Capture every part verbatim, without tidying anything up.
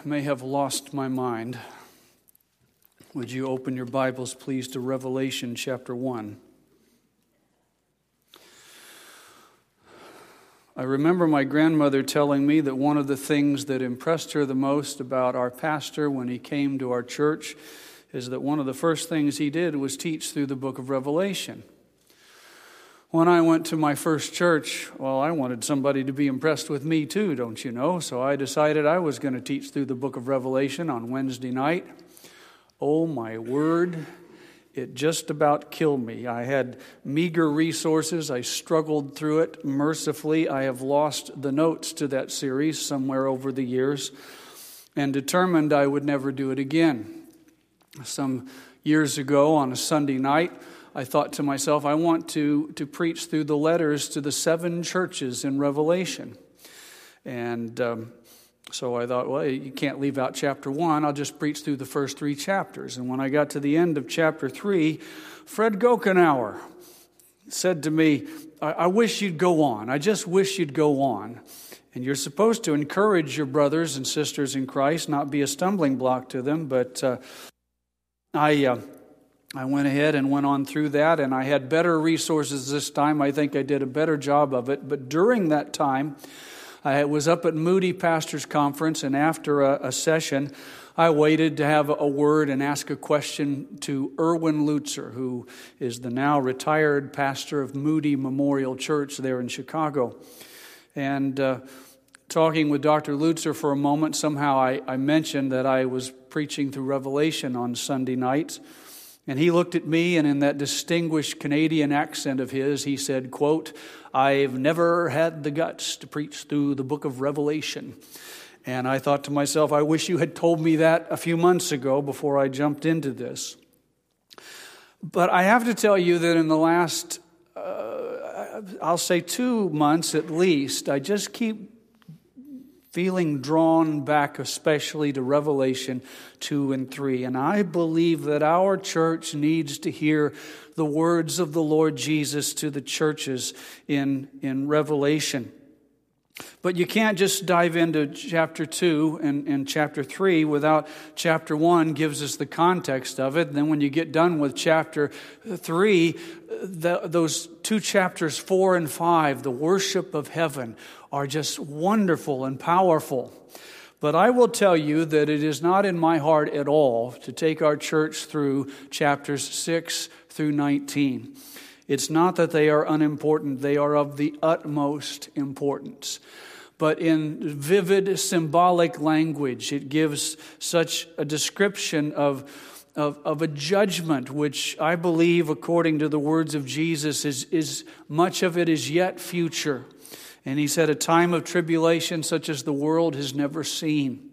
may have lost my mind, would you open your Bibles, please, to Revelation chapter one. I remember my grandmother telling me that one of the things that impressed her the most about our pastor when he came to our church is that one of the first things he did was teach through the book of Revelation. When I went to my first church, well, I wanted somebody to be impressed with me too, don't you know? So I decided I was going to teach through the book of Revelation on Wednesday night. Oh, my word, it just about killed me. I had meager resources. I struggled through it mercifully. I have lost the notes to that series somewhere over the years and determined I would never do it again. Some years ago on a Sunday night, I thought to myself, I want to, to preach through the letters to the seven churches in Revelation. And um, so I thought, well, you can't leave out chapter one. I'll just preach through the first three chapters. And when I got to the end of chapter three, Fred Gokenauer said to me, I, I wish you'd go on. I just wish you'd go on. And you're supposed to encourage your brothers and sisters in Christ, not be a stumbling block to them. But uh, I... Uh, I went ahead and went on through that, and I had better resources this time. I think I did a better job of it. But during that time, I was up at Moody Pastors Conference, and after a, a session, I waited to have a word and ask a question to Erwin Lutzer, who is the now retired pastor of Moody Memorial Church there in Chicago. And uh, talking with Doctor Lutzer for a moment, somehow I, I mentioned that I was preaching through Revelation on Sunday nights. And he looked at me, and in that distinguished Canadian accent of his, he said, quote, I've never had the guts to preach through the book of Revelation. And I thought to myself, I wish you had told me that a few months ago before I jumped into this. But I have to tell you that in the last, uh, I'll say two months at least, I just keep feeling drawn back especially to Revelation two and three. And I believe that our church needs to hear the words of the Lord Jesus to the churches in, in Revelation. But you can't just dive into chapter two and, and chapter three without chapter one gives us the context of it. And then when you get done with chapter three, the, those two chapters four and five, the worship of heaven, are just wonderful and powerful. But I will tell you that it is not in my heart at all to take our church through chapters six through nineteen. It's not that they are unimportant. They are of the utmost importance. But in vivid symbolic language, it gives such a description of, of, of a judgment, which I believe, according to the words of Jesus, is, is much of it is yet future. And he said, a time of tribulation such as the world has never seen.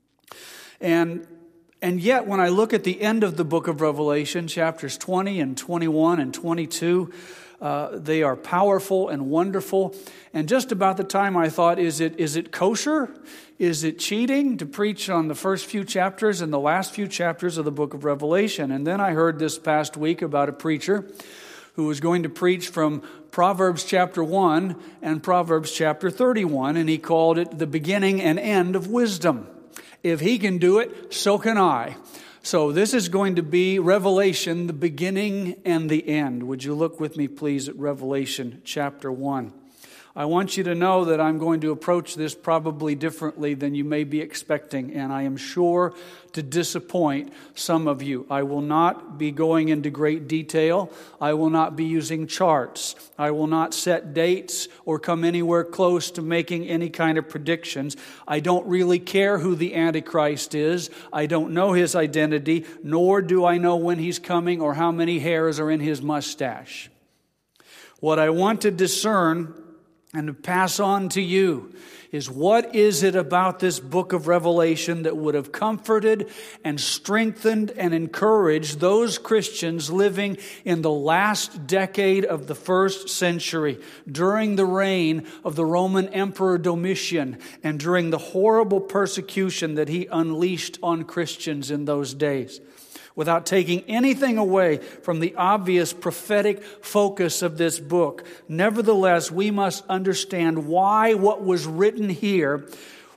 And And yet, when I look at the end of the book of Revelation, chapters twenty and twenty-one and twenty-two, uh, they are powerful and wonderful. And just about the time I thought, is it is it kosher? Is it cheating to preach on the first few chapters and the last few chapters of the book of Revelation? And then I heard this past week about a preacher who was going to preach from Proverbs chapter one and Proverbs chapter thirty-one, and he called it the beginning and end of wisdom. If he can do it, so can I. So this is going to be Revelation, the beginning and the end. Would you look with me, please, at Revelation chapter one? I want you to know that I'm going to approach this probably differently than you may be expecting, and I am sure to disappoint some of you. I will not be going into great detail. I will not be using charts. I will not set dates or come anywhere close to making any kind of predictions. I don't really care who the Antichrist is. I don't know his identity, nor do I know when he's coming or how many hairs are in his mustache. What I want to discern and to pass on to you is, what is it about this book of Revelation that would have comforted and strengthened and encouraged those Christians living in the last decade of the first century, during the reign of the Roman Emperor Domitian and during the horrible persecution that he unleashed on Christians in those days? Without taking anything away from the obvious prophetic focus of this book, nevertheless, we must understand why what was written here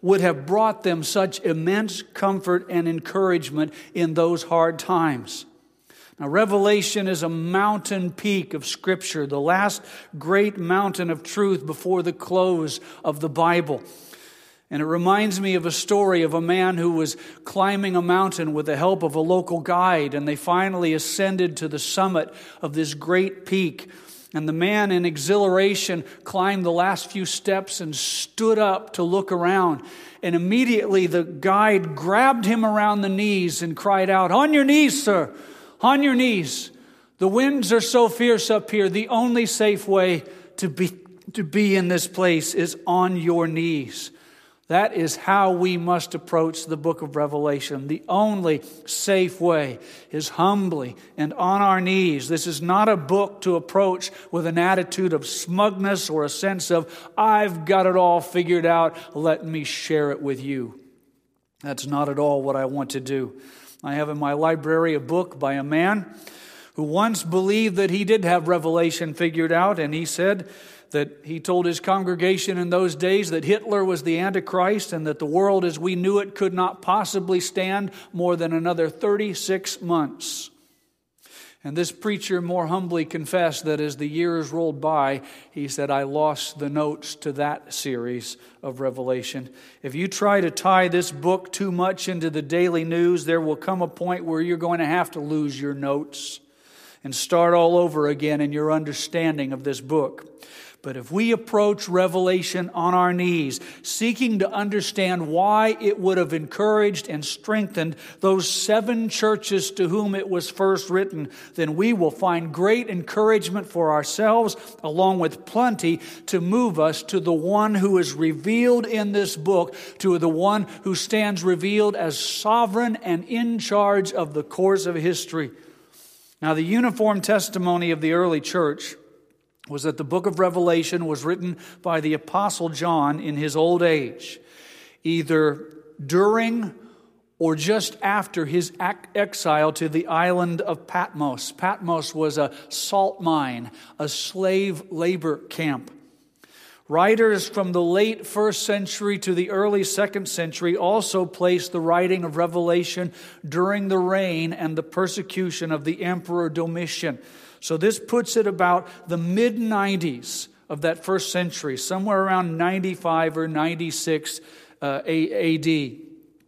would have brought them such immense comfort and encouragement in those hard times. Now, Revelation is a mountain peak of Scripture, the last great mountain of truth before the close of the Bible. And it reminds me of a story of a man who was climbing a mountain with the help of a local guide, and they finally ascended to the summit of this great peak. And the man, in exhilaration, climbed the last few steps and stood up to look around. And immediately the guide grabbed him around the knees and cried out, "On your knees, sir! On your knees! The winds are so fierce up here. The only safe way to be, to be in this place is on your knees." That is how we must approach the book of Revelation. The only safe way is humbly and on our knees. This is not a book to approach with an attitude of smugness or a sense of, "I've got it all figured out, let me share it with you." That's not at all what I want to do. I have in my library a book by a man who once believed that he did have Revelation figured out, and he said that he told his congregation in those days that Hitler was the Antichrist and that the world as we knew it could not possibly stand more than another thirty-six months. And this preacher more humbly confessed that as the years rolled by, he said, "I lost the notes to that series of Revelation." If you try to tie this book too much into the daily news, there will come a point where you're going to have to lose your notes and start all over again in your understanding of this book. But if we approach Revelation on our knees, seeking to understand why it would have encouraged and strengthened those seven churches to whom it was first written, then we will find great encouragement for ourselves, along with plenty to move us to the one who is revealed in this book, to the one who stands revealed as sovereign and in charge of the course of history. Now, the uniform testimony of the early church was that the book of Revelation was written by the Apostle John in his old age, either during or just after his exile to the island of Patmos. Patmos was a salt mine, a slave labor camp. Writers from the late first century to the early second century also placed the writing of Revelation during the reign and the persecution of the Emperor Domitian. So this puts it about the mid nineties of that first century, somewhere around ninety-five or ninety-six uh, A D.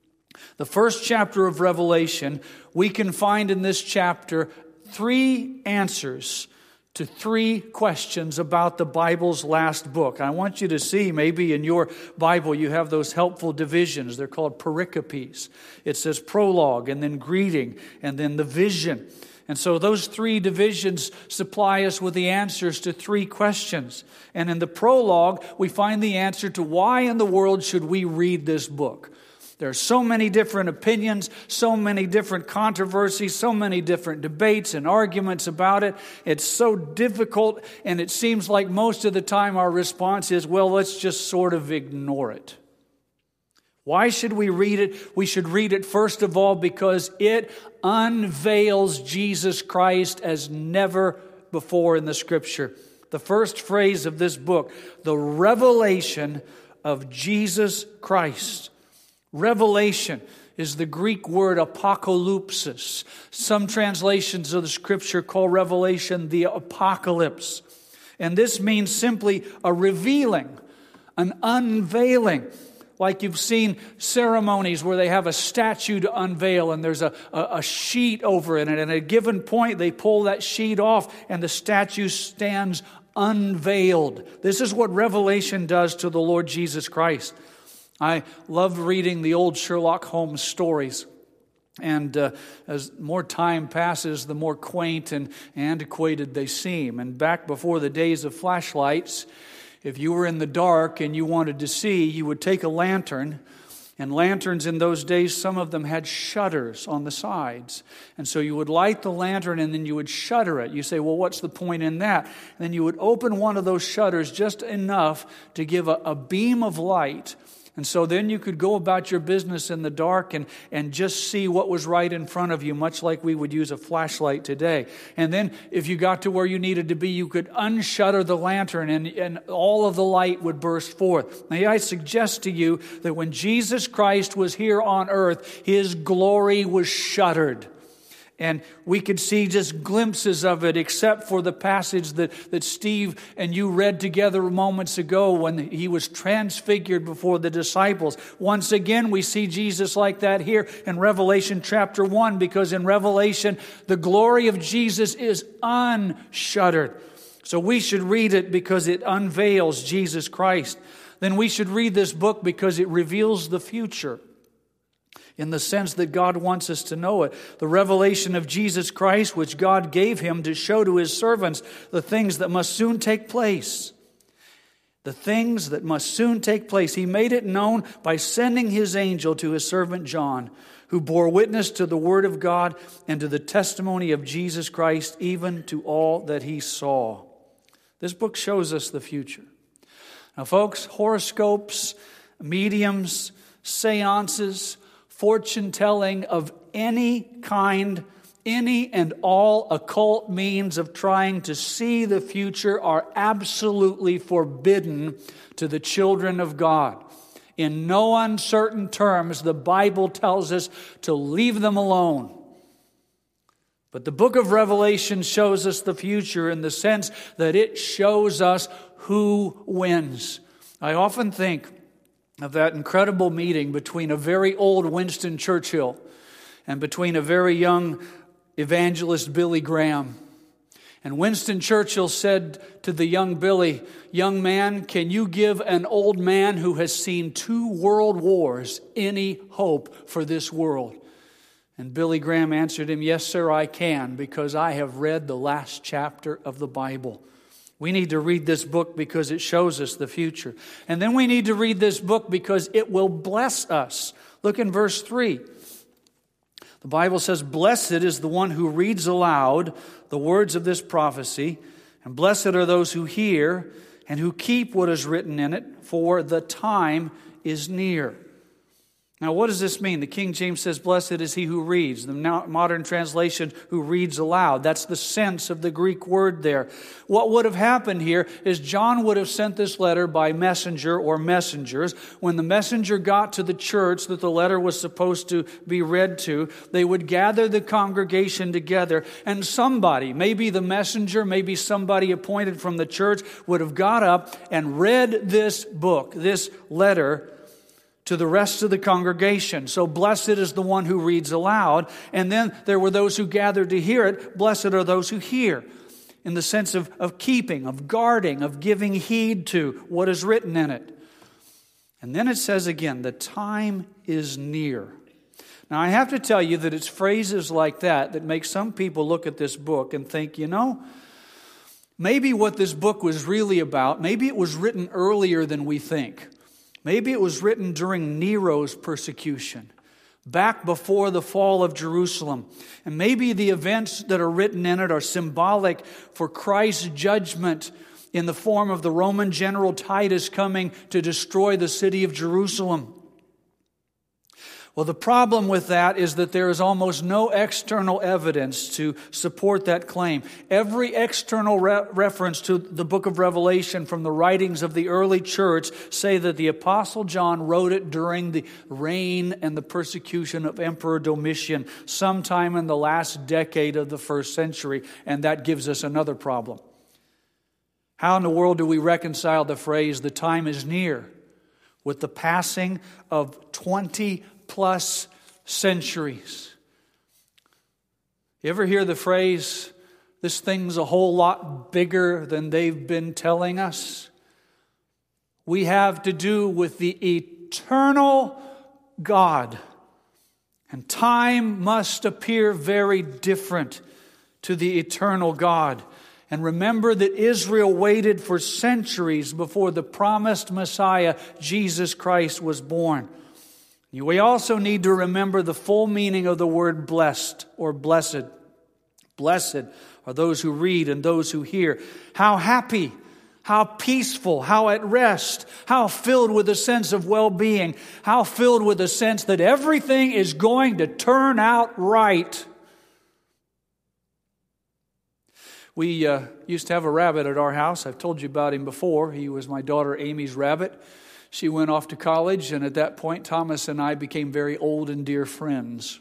The first chapter of Revelation, we can find in this chapter three answers to three questions about the Bible's last book. I want you to see, maybe in your Bible you have those helpful divisions. They're called pericopes. It says prologue, and then greeting, and then the vision. And so those three divisions supply us with the answers to three questions. And in the prologue, we find the answer to why in the world should we read this book. There are so many different opinions, so many different controversies, so many different debates and arguments about it. It's so difficult, and it seems like most of the time our response is, well, let's just sort of ignore it. Why should we read it? We should read it, first of all, because it unveils Jesus Christ as never before in the Scripture. The first phrase of this book, the revelation of Jesus Christ. Revelation is the Greek word apocalypsis. Some translations of the Scripture call Revelation the apocalypse. And this means simply a revealing, an unveiling. Like you've seen ceremonies where they have a statue to unveil and there's a, a, a sheet over it. And at a given point, they pull that sheet off and the statue stands unveiled. This is what Revelation does to the Lord Jesus Christ. I love reading the old Sherlock Holmes stories. And uh, as more time passes, the more quaint and antiquated they seem. And back before the days of flashlights, if you were in the dark and you wanted to see, you would take a lantern. And lanterns in those days, some of them had shutters on the sides. And so you would light the lantern and then you would shutter it. You say, well, what's the point in that? And then you would open one of those shutters just enough to give a, a beam of light And so then you could go about your business in the dark and, and just see what was right in front of you, much like we would use a flashlight today. And then if you got to where you needed to be, you could unshutter the lantern and, and all of the light would burst forth. May I suggest to you that when Jesus Christ was here on earth, His glory was shuttered. And we could see just glimpses of it, except for the passage that, that Steve and you read together moments ago when He was transfigured before the disciples. Once again, we see Jesus like that here in Revelation chapter one, because in Revelation, the glory of Jesus is unshuttered. So we should read it because it unveils Jesus Christ. Then we should read this book because it reveals the future, in the sense that God wants us to know it. The revelation of Jesus Christ, which God gave Him to show to His servants the things that must soon take place. The things that must soon take place. He made it known by sending His angel to His servant John, who bore witness to the Word of God and to the testimony of Jesus Christ, even to all that he saw. This book shows us the future. Now, folks, horoscopes, mediums, seances, fortune-telling of any kind, any and all occult means of trying to see the future are absolutely forbidden to the children of God. In no uncertain terms, the Bible tells us to leave them alone. But the book of Revelation shows us the future in the sense that it shows us who wins. I often think of that incredible meeting between a very old Winston Churchill and between a very young evangelist Billy Graham. And Winston Churchill said to the young Billy, "Young man, can you give an old man who has seen two world wars any hope for this world?" And Billy Graham answered him, "Yes, sir, I can, because I have read the last chapter of the Bible." We need to read this book because it shows us the future. And then we need to read this book because it will bless us. Look in verse three. The Bible says, "Blessed is the one who reads aloud the words of this prophecy, and blessed are those who hear and who keep what is written in it, for the time is near." Now, what does this mean? The King James says, "Blessed is he who reads." The modern translation, "who reads aloud." That's the sense of the Greek word there. What would have happened here is John would have sent this letter by messenger or messengers. When the messenger got to the church that the letter was supposed to be read to, they would gather the congregation together, and somebody, maybe the messenger, maybe somebody appointed from the church, would have got up and read this book, this letter, to the rest of the congregation. So blessed is the one who reads aloud. And then there were those who gathered to hear it. Blessed are those who hear, in the sense of, of keeping, of guarding, of giving heed to what is written in it. And then it says again, the time is near. Now I have to tell you that it's phrases like that that make some people look at this book and think, you know, maybe what this book was really about, maybe it was written earlier than we think. Maybe it was written during Nero's persecution, back before the fall of Jerusalem. And maybe the events that are written in it are symbolic for Christ's judgment in the form of the Roman general Titus coming to destroy the city of Jerusalem. Well, the problem with that is that there is almost no external evidence to support that claim. Every external re- reference to the book of Revelation from the writings of the early church say that the Apostle John wrote it during the reign and the persecution of Emperor Domitian, sometime in the last decade of the first century, and that gives us another problem. How in the world do we reconcile the phrase, "the time is near," with the passing of twenty plus centuries? You ever hear the phrase, "this thing's a whole lot bigger than they've been telling us"? We have to do with the eternal God. And time must appear very different to the eternal God. And remember that Israel waited for centuries before the promised Messiah, Jesus Christ, was born. We also need to remember the full meaning of the word blessed or blessed. Blessed are those who read and those who hear. How happy how peaceful, how at rest, how filled with a sense of well-being, how filled with a sense that everything is going to turn out right. We uh, used to have a rabbit at our house. I've told you about him before. He was my daughter Amy's rabbit. She went off to college, and at that point, Thomas and I became very old and dear friends.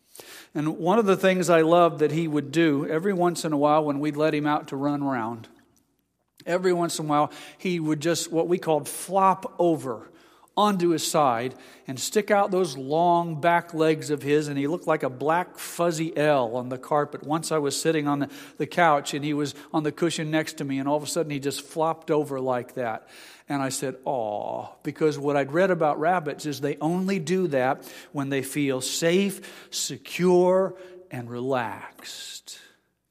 And one of the things I loved that he would do every once in a while when we'd let him out to run around, every once in a while, he would just, what we called, flop over onto his side and stick out those long back legs of his, and he looked like a black fuzzy L on the carpet. Once I was sitting on the, the couch, and he was on the cushion next to me, and all of a sudden he just flopped over like that. And I said, aw, because what I'd read about rabbits is they only do that when they feel safe, secure, and relaxed.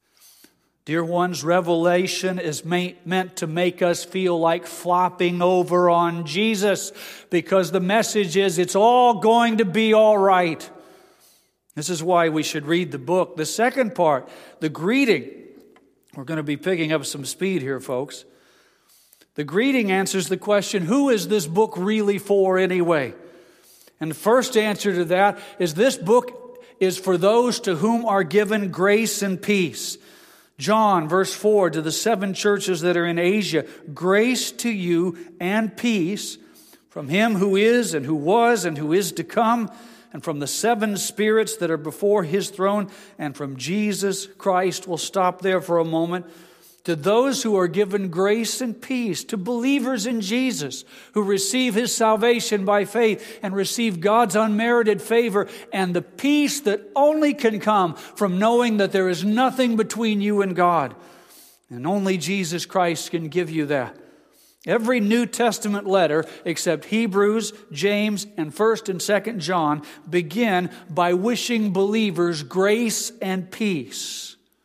Dear ones, Revelation is meant to make us feel like flopping over on Jesus, because the message is it's all going to be all right. This is why we should read the book. The second part, the greeting. We're going to be picking up some speed here, folks. The greeting answers the question, who is this book really for anyway? And the first answer to that is this book is for those to whom are given grace and peace. John, verse four, to the seven churches that are in Asia, grace to you and peace from Him who is and who was and who is to come, and from the seven spirits that are before His throne, and from Jesus Christ. We'll stop there for a moment. To those who are given grace and peace, to believers in Jesus who receive His salvation by faith and receive God's unmerited favor and the peace that only can come from knowing that there is nothing between you and God. And only Jesus Christ can give you that. Every New Testament letter except Hebrews, James, and First and Second John begin by wishing believers grace and peace.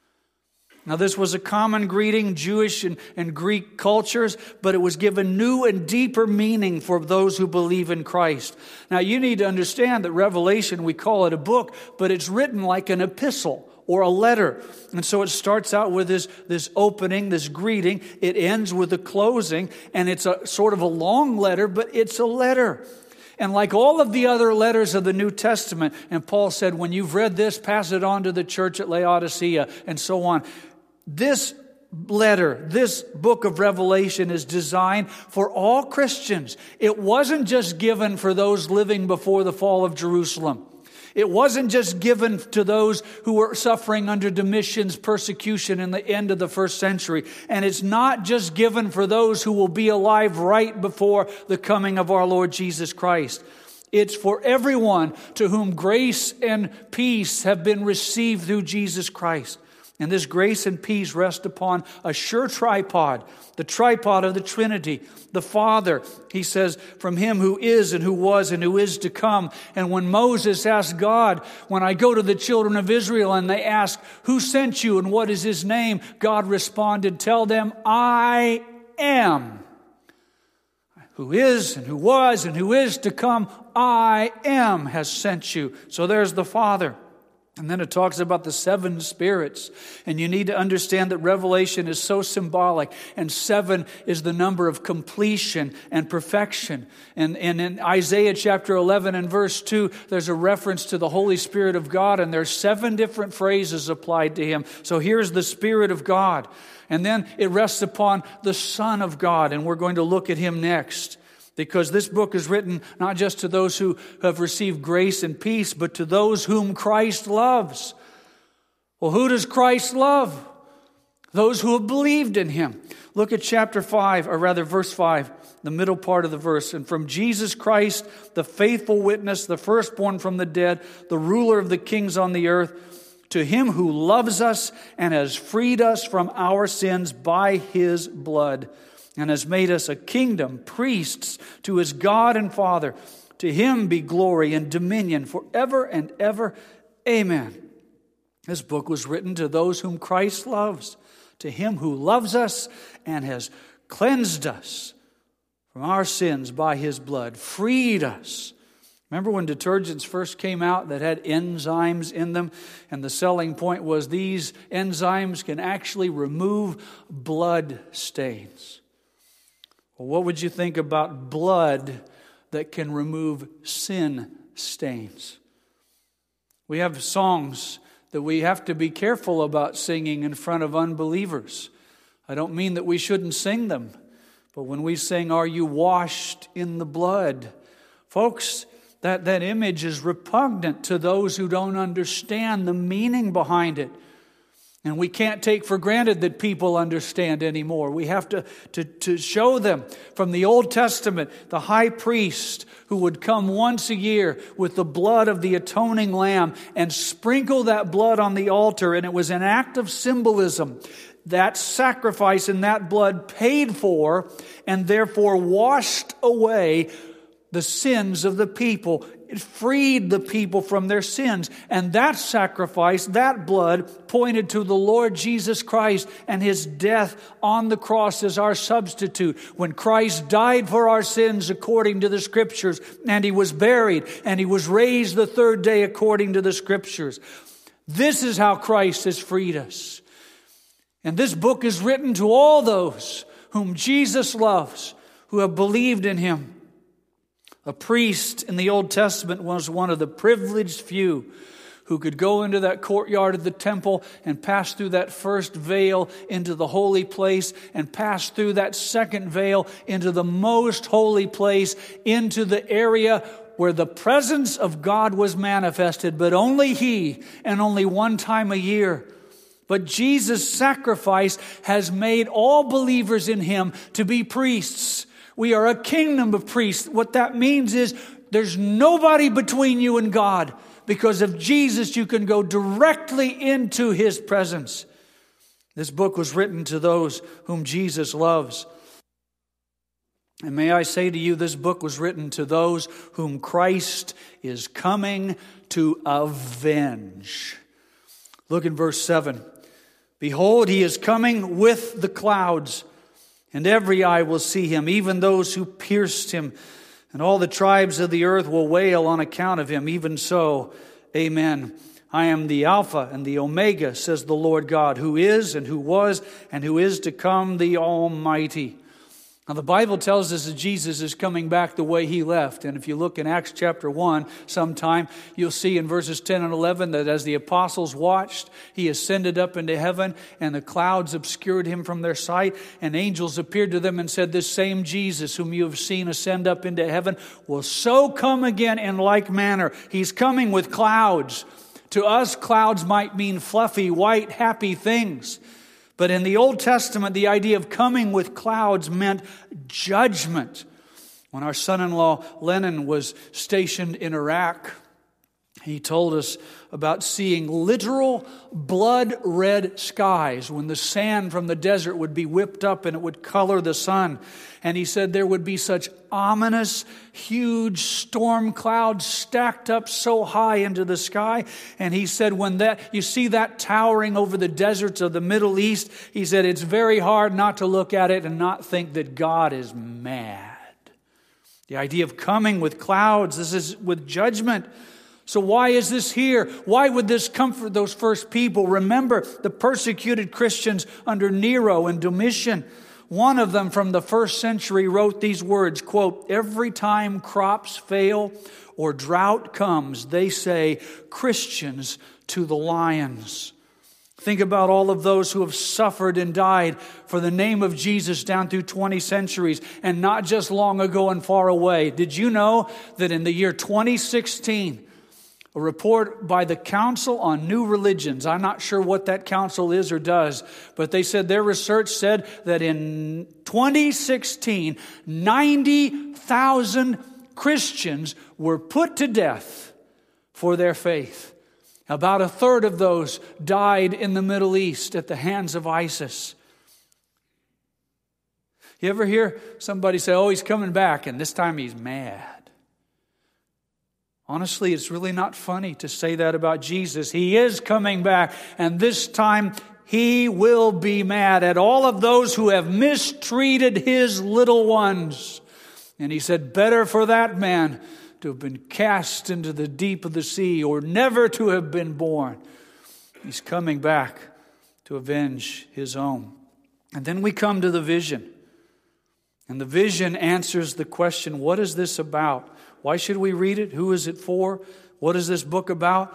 Now, this was a common greeting, Jewish and, and Greek cultures, but it was given new and deeper meaning for those who believe in Christ. Now, you need to understand that Revelation, we call it a book, but it's written like an epistle or a letter. And so it starts out with this, this opening, this greeting. It ends with a closing, and it's a sort of a long letter, but it's a letter. And like all of the other letters of the New Testament, and Paul said, when you've read this, pass it on to the church at Laodicea, and so on. This letter, this book of Revelation is designed for all Christians. It wasn't just given for those living before the fall of Jerusalem. It wasn't just given to those who were suffering under Domitian's persecution in the end of the first century. And it's not just given for those who will be alive right before the coming of our Lord Jesus Christ. It's for everyone to whom grace and peace have been received through Jesus Christ. And this grace and peace rest upon a sure tripod, the tripod of the Trinity, the Father. He says, from Him who is and who was and who is to come. And when Moses asked God, when I go to the children of Israel and they ask, who sent you and what is His name? God responded, tell them, I am. Who is and who was and who is to come, I am has sent you. So there's the Father. And then it talks about the seven spirits. And you need to understand that Revelation is so symbolic. And seven is the number of completion and perfection. And, and in Isaiah chapter eleven and verse two, there's a reference to the Holy Spirit of God. And there's seven different phrases applied to Him. So here's the Spirit of God. And then it rests upon the Son of God. And we're going to look at Him next. Because this book is written not just to those who have received grace and peace, but to those whom Christ loves. Well, who does Christ love? Those who have believed in Him. Look at chapter five, or rather verse five, the middle part of the verse. And from Jesus Christ, the faithful witness, the firstborn from the dead, the ruler of the kings on the earth, to Him who loves us and has freed us from our sins by His blood, and has made us a kingdom, priests to His God and Father. To Him be glory and dominion forever and ever. Amen. This book was written to those whom Christ loves, to Him who loves us and has cleansed us from our sins by His blood, freed us. Remember when detergents first came out that had enzymes in them? And the selling point was these enzymes can actually remove blood stains. Well, what would you think about blood that can remove sin stains? We have songs that we have to be careful about singing in front of unbelievers. I don't mean that we shouldn't sing them, but when we sing, "Are you washed in the blood?" Folks, that, that image is repugnant to those who don't understand the meaning behind it. And we can't take for granted that people understand anymore. We have to, to, to show them from the Old Testament, the high priest who would come once a year with the blood of the atoning lamb and sprinkle that blood on the altar. And it was an act of symbolism. That sacrifice and that blood paid for and therefore washed away the sins of the people. It freed the people from their sins. And that sacrifice, that blood, pointed to the Lord Jesus Christ and His death on the cross as our substitute. When Christ died for our sins according to the Scriptures, and He was buried, and He was raised the third day according to the Scriptures. This is how Christ has freed us. And this book is written to all those whom Jesus loves, who have believed in Him. A priest in the Old Testament was one of the privileged few who could go into that courtyard of the temple and pass through that first veil into the holy place and pass through that second veil into the most holy place, into the area where the presence of God was manifested, but only He and only one time a year. But Jesus' sacrifice has made all believers in Him to be priests. We are a kingdom of priests. What that means is there's nobody between you and God. Because of Jesus, you can go directly into His presence. This book was written to those whom Jesus loves. And may I say to you, this book was written to those whom Christ is coming to avenge. Look in verse seven. Behold, He is coming with the clouds, and every eye will see Him, even those who pierced Him. And all the tribes of the earth will wail on account of Him. Even so, amen. I am the Alpha and the Omega, says the Lord God, who is and who was and who is to come, the Almighty. Now, the Bible tells us that Jesus is coming back the way He left. And if you look in Acts chapter one sometime, you'll see in verses ten and eleven that as the apostles watched, He ascended up into heaven and the clouds obscured Him from their sight. And angels appeared to them and said, this same Jesus whom you have seen ascend up into heaven will so come again in like manner. He's coming with clouds. To us, clouds might mean fluffy, white, happy things. But in the Old Testament, the idea of coming with clouds meant judgment. When our son-in-law Lennon was stationed in Iraq, he told us about seeing literal blood-red skies when the sand from the desert would be whipped up and it would color the sun. And he said there would be such ominous, huge storm clouds stacked up so high into the sky. And he said when that you see that towering over the deserts of the Middle East, he said it's very hard not to look at it and not think that God is mad. The idea of coming with clouds, this is with judgment. So why is this here? Why would this comfort those first people? Remember the persecuted Christians under Nero and Domitian. One of them from the first century wrote these words, quote, every time crops fail or drought comes, they say, Christians to the lions. Think about all of those who have suffered and died for the name of Jesus down through twenty centuries, and not just long ago and far away. Did you know that in the year twenty sixteen, a report by the Council on New Religions, I'm not sure what that council is or does, but they said their research said that in twenty sixteen, ninety thousand Christians were put to death for their faith. About a third of those died in the Middle East at the hands of ISIS. You ever hear somebody say, oh, he's coming back, and this time he's mad? Honestly, it's really not funny to say that about Jesus. He is coming back, and this time He will be mad at all of those who have mistreated His little ones. And He said, better for that man to have been cast into the deep of the sea or never to have been born. He's coming back to avenge His own. And then we come to the vision. And the vision answers the question, what is this about? Why should we read it? Who is it for? What is this book about?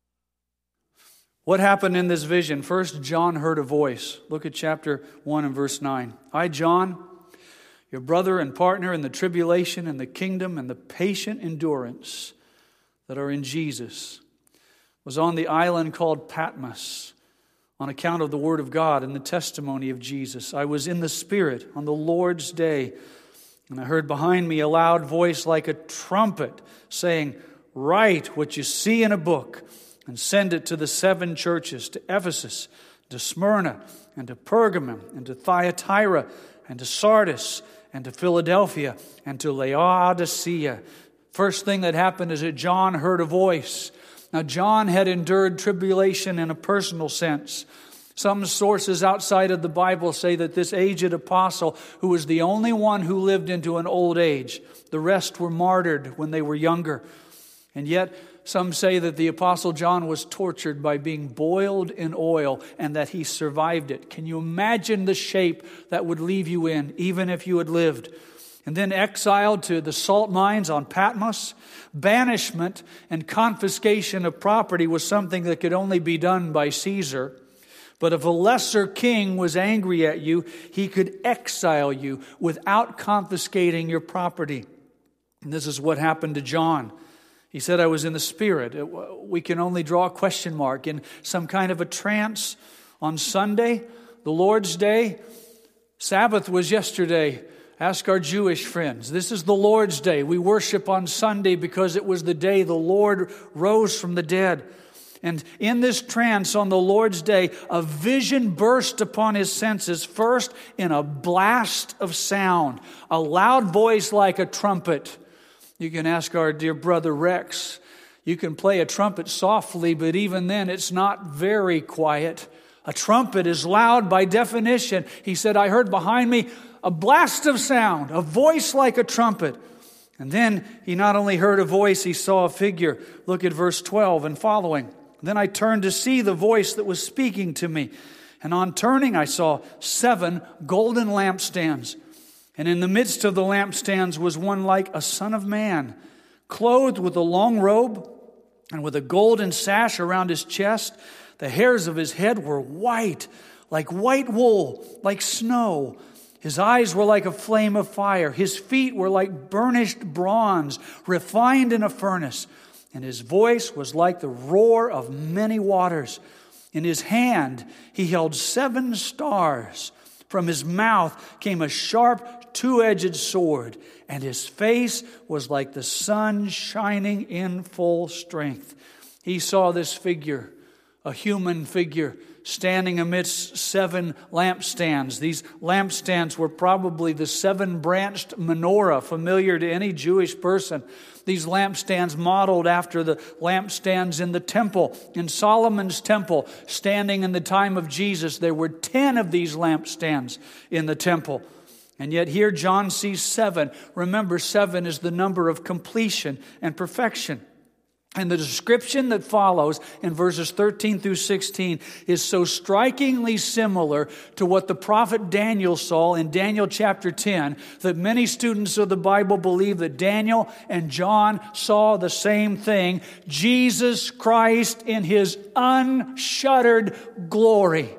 What happened in this vision? First, John heard a voice. Look at chapter one and verse nine. I, John, your brother and partner in the tribulation and the kingdom and the patient endurance that are in Jesus, was on the island called Patmos on account of the word of God and the testimony of Jesus. I was in the Spirit on the Lord's day, and I heard behind me a loud voice like a trumpet saying, write what you see in a book and send it to the seven churches, to Ephesus, to Smyrna, and to Pergamum, and to Thyatira, and to Sardis, and to Philadelphia, and to Laodicea. First thing that happened is that John heard a voice. Now, John had endured tribulation in a personal sense. Some sources outside of the Bible say that this aged apostle, who was the only one who lived into an old age, the rest were martyred when they were younger. And yet, some say that the Apostle John was tortured by being boiled in oil and that he survived it. Can you imagine the shape that would leave you in, even if you had lived? And then exiled to the salt mines on Patmos. Banishment and confiscation of property was something that could only be done by Caesar. But if a lesser king was angry at you, he could exile you without confiscating your property. And this is what happened to John. He said, I was in the Spirit. We can only draw a question mark. In some kind of a trance on Sunday, the Lord's Day. Sabbath was yesterday. Ask our Jewish friends. This is the Lord's Day. We worship on Sunday because it was the day the Lord rose from the dead. And in this trance on the Lord's Day, a vision burst upon his senses, first in a blast of sound, a loud voice like a trumpet. You can ask our dear brother Rex. You can play a trumpet softly, but even then it's not very quiet. A trumpet is loud by definition. He said, I heard behind me a blast of sound, a voice like a trumpet. And then he not only heard a voice, he saw a figure. Look at verse twelve and following. Then I turned to see the voice that was speaking to me. And on turning, I saw seven golden lampstands. And in the midst of the lampstands was one like a son of man, clothed with a long robe and with a golden sash around his chest. The hairs of his head were white, like white wool, like snow. His eyes were like a flame of fire. His feet were like burnished bronze, refined in a furnace. And his voice was like the roar of many waters. In his hand he held seven stars. From his mouth came a sharp, two-edged sword, and his face was like the sun shining in full strength. He saw this figure, a human figure, standing amidst seven lampstands. These lampstands were probably the seven-branched menorah, familiar to any Jewish person. These lampstands modeled after the lampstands in the temple. In Solomon's temple, standing in the time of Jesus, there were ten of these lampstands in the temple. And yet here John sees seven. Remember, seven is the number of completion and perfection. And the description that follows in verses thirteen through sixteen is so strikingly similar to what the prophet Daniel saw in Daniel chapter ten that many students of the Bible believe that Daniel and John saw the same thing, Jesus Christ in his unshuttered glory.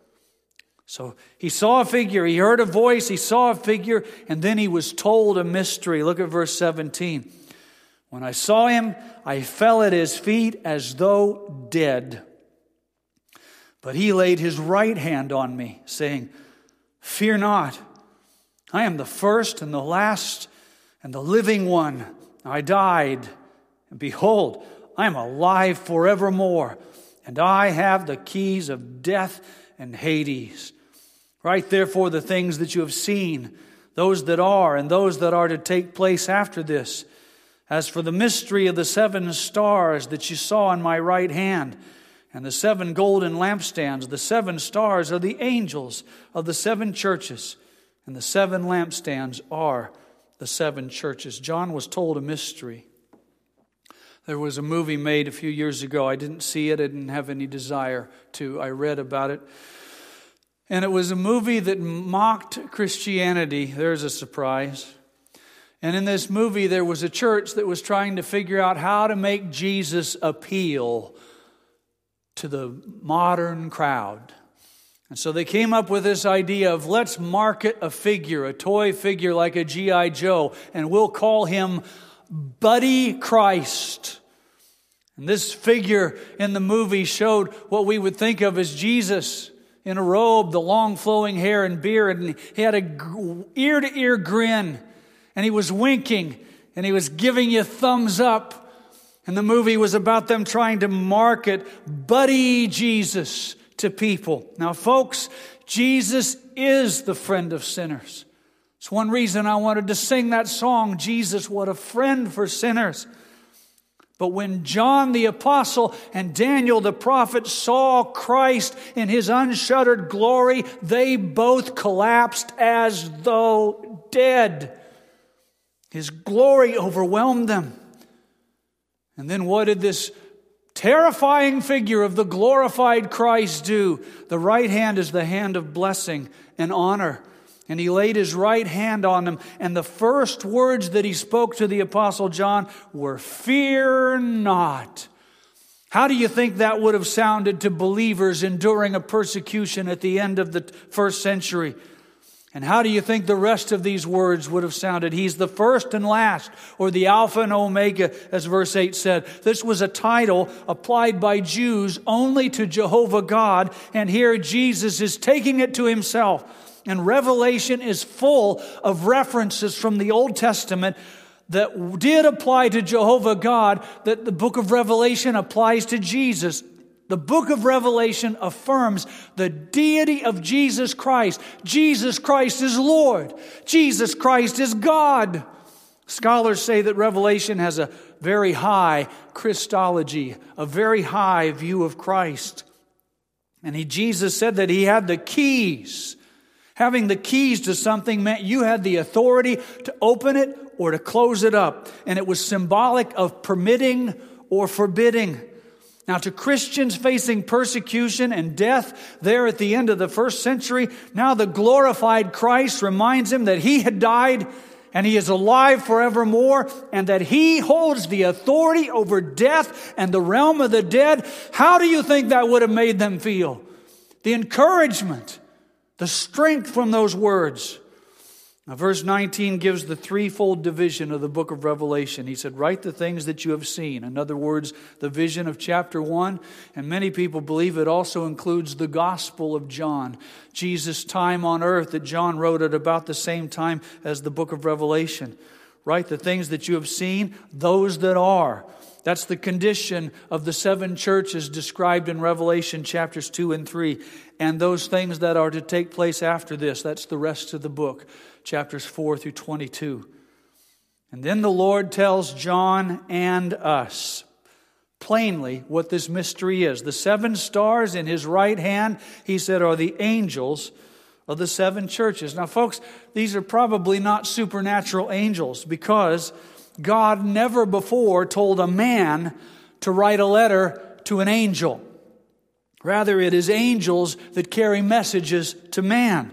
So he saw a figure, he heard a voice, he saw a figure, and then he was told a mystery. Look at verse seventeen. When I saw him, I fell at his feet as though dead. But he laid his right hand on me, saying, Fear not, I am the first and the last and the living one. I died, and behold, I am alive forevermore, and I have the keys of death and Hades. Write therefore the things that you have seen, those that are, and those that are to take place after this. As for the mystery of the seven stars that you saw in my right hand, and the seven golden lampstands, the seven stars are the angels of the seven churches, and the seven lampstands are the seven churches. John was told a mystery. There was a movie made a few years ago. I didn't see it. I didn't have any desire to. I read about it. And it was a movie that mocked Christianity. There's a surprise. And in this movie, there was a church that was trying to figure out how to make Jesus appeal to the modern crowd. And so they came up with this idea of let's market a figure, a toy figure like a G I Joe, and we'll call him Buddy Christ. And this figure in the movie showed what we would think of as Jesus in a robe, the long flowing hair and beard, and he had a ear-to-ear grin, and he was winking, and he was giving you thumbs up. And the movie was about them trying to market Buddy Jesus to people. Now, folks, Jesus is the friend of sinners. It's one reason I wanted to sing that song, Jesus, what a friend for sinners. But when John the apostle and Daniel the prophet saw Christ in his unshuttered glory, they both collapsed as though dead. His glory overwhelmed them. And then what did this terrifying figure of the glorified Christ do? The right hand is the hand of blessing and honor. And he laid his right hand on them. And the first words that he spoke to the Apostle John were, "Fear not." How do you think that would have sounded to believers enduring a persecution at the end of the first century? And how do you think the rest of these words would have sounded? He's the first and last, or the Alpha and Omega, as verse eight said. This was a title applied by Jews only to Jehovah God. And here Jesus is taking it to himself. And Revelation is full of references from the Old Testament that did apply to Jehovah God, that the book of Revelation applies to Jesus. The book of Revelation affirms the deity of Jesus Christ. Jesus Christ is Lord. Jesus Christ is God. Scholars say that Revelation has a very high Christology, a very high view of Christ. And he, Jesus said that he had the keys. Having the keys to something meant you had the authority to open it or to close it up. And it was symbolic of permitting or forbidding. Now, to Christians facing persecution and death there at the end of the first century, now the glorified Christ reminds him that he had died and he is alive forevermore, and that he holds the authority over death and the realm of the dead. How do you think that would have made them feel? The encouragement, the strength from those words. Now, verse nineteen gives the threefold division of the book of Revelation. He said, write the things that you have seen. In other words, the vision of chapter one. And many people believe it also includes the Gospel of John, Jesus' time on earth, that John wrote at about the same time as the book of Revelation. Write the things that you have seen, those that are. That's the condition of the seven churches described in Revelation chapters two and three. And those things that are to take place after this, that's the rest of the book, chapters four through twenty-two. And then the Lord tells John and us plainly what this mystery is. The seven stars in his right hand, he said, are the angels of the seven churches. Now, folks, these are probably not supernatural angels, because God never before told a man to write a letter to an angel. Rather, it is angels that carry messages to man.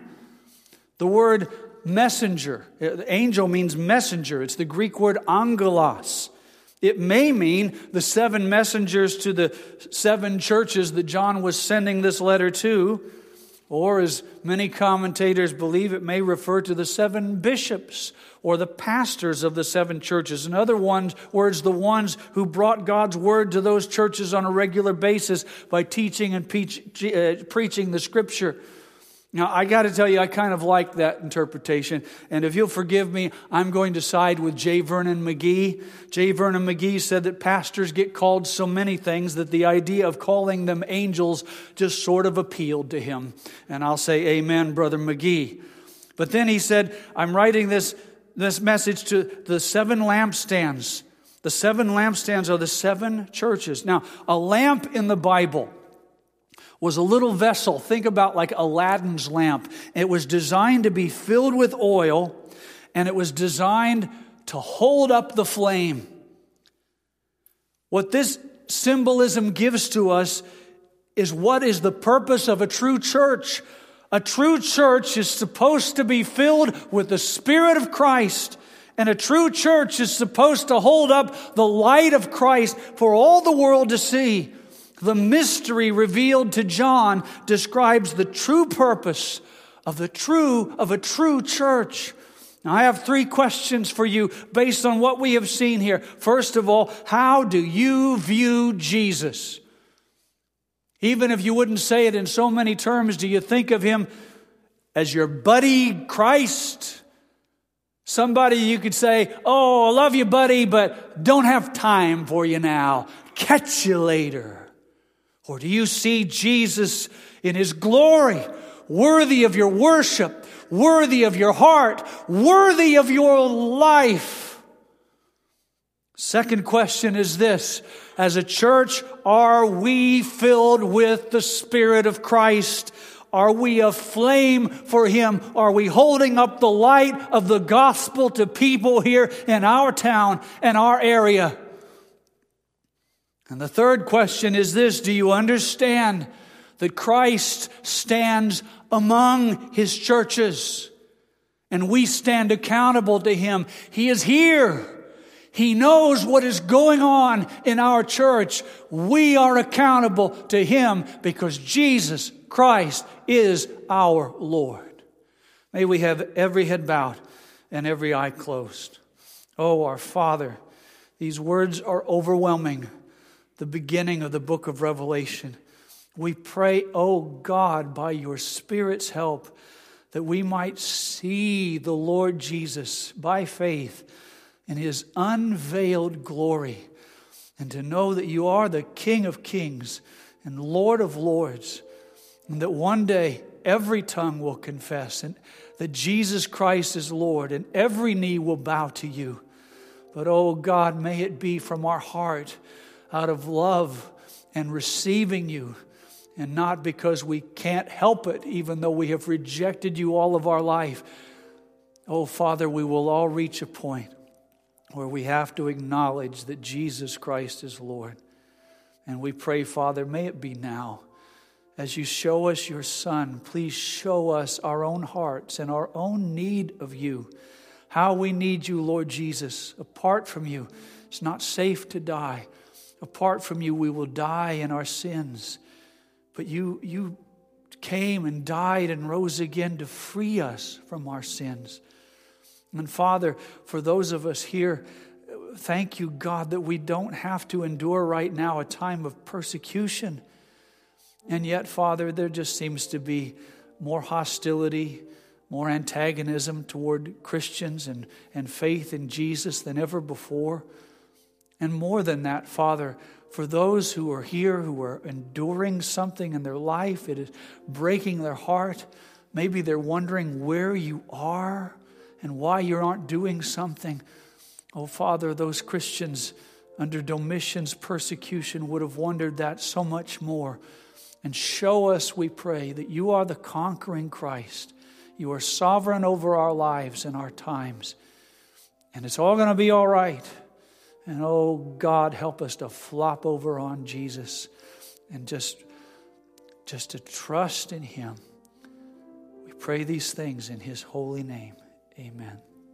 The word messenger, angel means messenger. It's the Greek word angelos. It may mean the seven messengers to the seven churches that John was sending this letter to. Or, as many commentators believe, it may refer to the seven bishops or the pastors of the seven churches. In other words, the ones who brought God's word to those churches on a regular basis by teaching and preach, uh, preaching the Scripture. Now, I got to tell you, I kind of like that interpretation. And if you'll forgive me, I'm going to side with J. Vernon McGee. J. Vernon McGee said that pastors get called so many things that the idea of calling them angels just sort of appealed to him. And I'll say amen, Brother McGee. But then he said, I'm writing this, this message to the seven lampstands. The seven lampstands are the seven churches. Now, a lamp in the Bible was a little vessel. Think about like Aladdin's lamp. It was designed to be filled with oil, and it was designed to hold up the flame. What this symbolism gives to us is what is the purpose of a true church. A true church is supposed to be filled with the Spirit of Christ. And a true church is supposed to hold up the light of Christ for all the world to see. The mystery revealed to John describes the true purpose of the true of a true church. Now, I have three questions for you based on what we have seen here. First of all, how do you view Jesus? Even if you wouldn't say it in so many terms, do you think of him as your buddy Christ? Somebody you could say, oh, I love you, buddy, but don't have time for you now. Catch you later. Or do you see Jesus in his glory, worthy of your worship, worthy of your heart, worthy of your life? Second question is this. As a church, are we filled with the Spirit of Christ? Are we aflame for him? Are we holding up the light of the gospel to people here in our town and our area? And the third question is this. Do you understand that Christ stands among his churches and we stand accountable to him? He is here. He knows what is going on in our church. We are accountable to him because Jesus Christ is our Lord. May we have every head bowed and every eye closed. Oh, our Father, these words are overwhelming. The beginning of the book of Revelation. We pray, oh God, by your Spirit's help, that we might see the Lord Jesus by faith in his unveiled glory, and to know that you are the King of kings and Lord of lords, and that one day every tongue will confess and that Jesus Christ is Lord, and every knee will bow to you. But oh God, may it be from our heart, out of love and receiving you, and not because we can't help it, even though we have rejected you all of our life. Oh Father, we will all reach a point where we have to acknowledge that Jesus Christ is Lord. And we pray, Father, may it be now. As you show us your Son, please show us our own hearts and our own need of you. How we need you, Lord Jesus. Apart from you, it's not safe to die. Apart from you, we will die in our sins. But you, you came and died and rose again to free us from our sins. And Father, for those of us here, thank you, God, that we don't have to endure right now a time of persecution. And yet, Father, there just seems to be more hostility, more antagonism toward Christians and, and faith in Jesus than ever before. And more than that, Father, for those who are here, who are enduring something in their life, it is breaking their heart. Maybe they're wondering where you are and why you aren't doing something. Oh, Father, those Christians under Domitian's persecution would have wondered that so much more. And show us, we pray, that you are the conquering Christ. You are sovereign over our lives and our times. And it's all going to be all right. And oh, God, help us to flop over on Jesus and just, just to trust in him. We pray these things in his holy name. Amen.